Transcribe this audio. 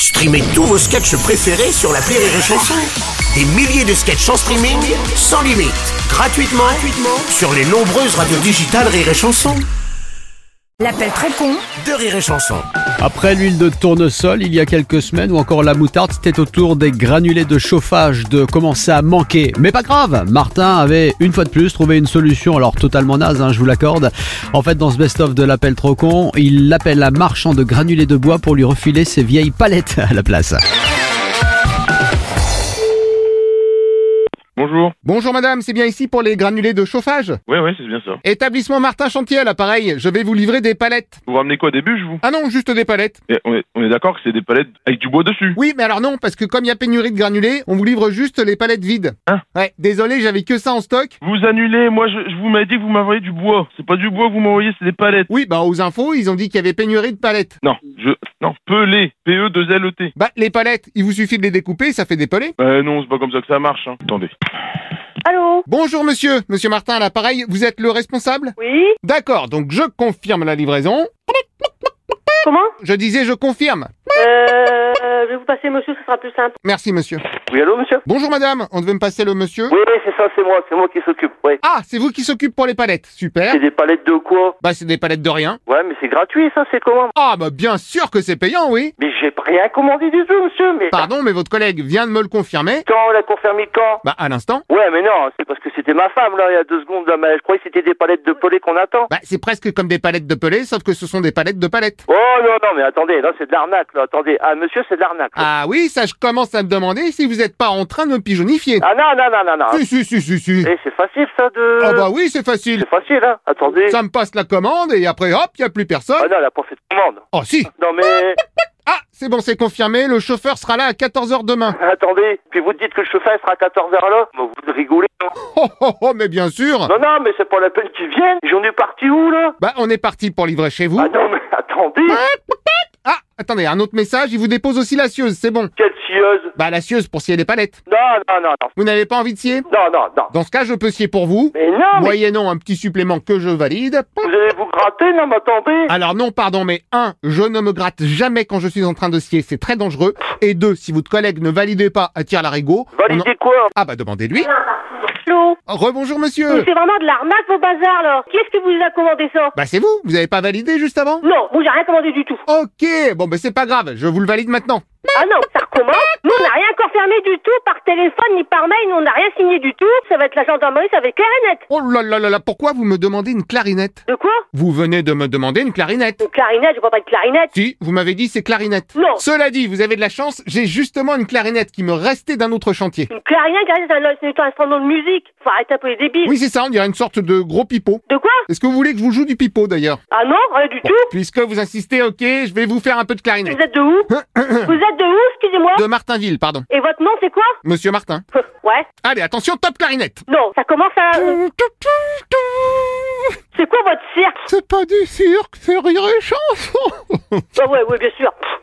Streamez tous vos sketchs préférés sur l'appli Rire et Chanson. Des milliers de sketchs en streaming, sans limite, gratuitement sur les nombreuses radios digitales Rire et Chanson. L'appel trop con de Rire et Chanson. Après l'huile de tournesol, il y a quelques semaines, ou encore la moutarde, c'était au tour des granulés de chauffage de commencer à manquer. Mais pas grave, Martin avait une fois de plus trouvé une solution, alors totalement naze, je vous l'accorde. En fait, dans ce best-of de l'appel trop con, il appelle un marchand de granulés de bois pour lui refiler ses vieilles palettes à la place. Bonjour. Bonjour madame, c'est bien ici pour les granulés de chauffage? Ouais, c'est bien ça. Établissement Martin Chantier à l'appareil, je vais vous livrer des palettes. Vous ramenez quoi, des bûches, vous? Ah non, juste des palettes. Et on est d'accord que c'est des palettes avec du bois dessus? Oui, mais alors non, parce que comme il y a pénurie de granulés, on vous livre juste les palettes vides. Hein? Ouais, désolé, j'avais que ça en stock. Vous annulez, moi je vous m'avais dit que vous m'envoyez du bois. C'est pas du bois que vous m'envoyez, c'est des palettes. Oui, bah aux infos, ils ont dit qu'il y avait pénurie de palettes. Non, pelé, P-E-2-L-E-T. Bah les palettes, il vous suffit de les découper, ça fait des pelés. Non, c'est pas comme ça que ça marche, Attendez. Allô? Bonjour monsieur Martin à l'appareil, vous êtes le responsable? Oui? D'accord, donc je confirme la livraison. Comment? Je disais je confirme. Je vais vous passer monsieur, ce sera plus simple. Merci monsieur. Oui, allô, monsieur? Bonjour madame, on devait me passer le monsieur. Oui, c'est ça, c'est moi qui s'occupe, ouais. Ah, c'est vous qui s'occupe pour les palettes, super. C'est des palettes de quoi? Bah c'est des palettes de rien. Ouais, mais c'est gratuit, ça, c'est comment? Ah bah bien sûr que c'est payant, oui. Mais j'ai rien commandé du tout, monsieur, mais... Pardon, mais votre collègue vient de me le confirmer. Quand on l'a confirmé quand? Bah à l'instant. Ouais, mais non, c'est parce que c'était ma femme, là, il y a 2 secondes, là, mais je croyais que c'était des palettes de pelé qu'on attend. Bah c'est presque comme des palettes de pelé, sauf que ce sont des palettes de palettes. Oh, non, mais attendez, là, c'est de l'arnaque, là, attendez. Ah, monsieur, c'est de l'arnaque. Ah oui, ça je commence à me demander si vous êtes pas en train de me pigeonnifier. Ah non. Si. Eh, c'est facile, ça, de... Ah bah oui, c'est facile. C'est facile, hein, attendez. Ça me passe la commande et après hop, y a plus personne. Ah non, elle a pas fait de commande. Oh si. Non, mais... Ah, c'est bon, c'est confirmé, le chauffeur sera là à 14h demain. Attendez, puis vous dites que le chauffeur sera à 14h là? Bah, vous rigolez, non? Oh, mais bien sûr. Non, mais c'est pas la peine qu'ils viennent. J'en ai parti où, là? Bah on est parti pour livrer chez vous. Ah non, mais attendez. Ah, attendez, un autre message, il vous dépose aussi la scieuse, c'est bon. Quelle scieuse? Bah la scieuse pour scier les palettes. Non. Vous n'avez pas envie de scier? Non. Dans ce cas, je peux scier pour vous. Mais non, mais Moyennant un petit supplément que je valide. vous allez vous gratter, non, mais attendez. Alors non, pardon, mais 1, je ne me gratte jamais quand je suis en train de scier, c'est très dangereux. Et 2, si votre collègue ne validait pas à tir larigot... Validez quoi? Ah bah demandez-lui. Allô? Rebonjour monsieur. C'est vraiment de l'arnaque, vos bazars, là. Qui est-ce qui vous a commandé ça? Bah c'est vous avez pas validé juste avant? Non, moi j'ai rien commandé du tout. Ok, bon bah c'est pas grave, je vous le valide maintenant. Ah non, ça recommence. Nous, on n'a rien encore fermé du tout, par téléphone ni par mail, on n'a rien signé du tout. Ça va être la gendarmerie, ça va être clair et net. Oh là, pourquoi vous me demandez une clarinette? De quoi? Vous venez de me demander une clarinette. Une clarinette, je vois pas de clarinette. Si, vous m'avez dit c'est clarinette. Non. Cela dit, vous avez de la chance, j'ai justement une clarinette qui me restait d'un autre chantier. Une clarinette, c'est un instrument de musique. Faut arrêter un peu les débiles. Oui c'est ça, on dirait une sorte de gros pipeau. De quoi? Est-ce que vous voulez que je vous joue du pipeau d'ailleurs? Ah non, rien du tout. Puisque vous insistez, ok, je vais vous faire un peu de clarinette. Vous êtes de où? Vous êtes de où, excusez-moi? De Martinville, pardon. Et votre nom, c'est quoi? Monsieur Martin. Ouais. Allez, attention, top clarinette. Non, ça commence à... C'est quoi votre cirque? C'est pas du cirque, c'est Rire et Chanson. Ah ouais, bien sûr.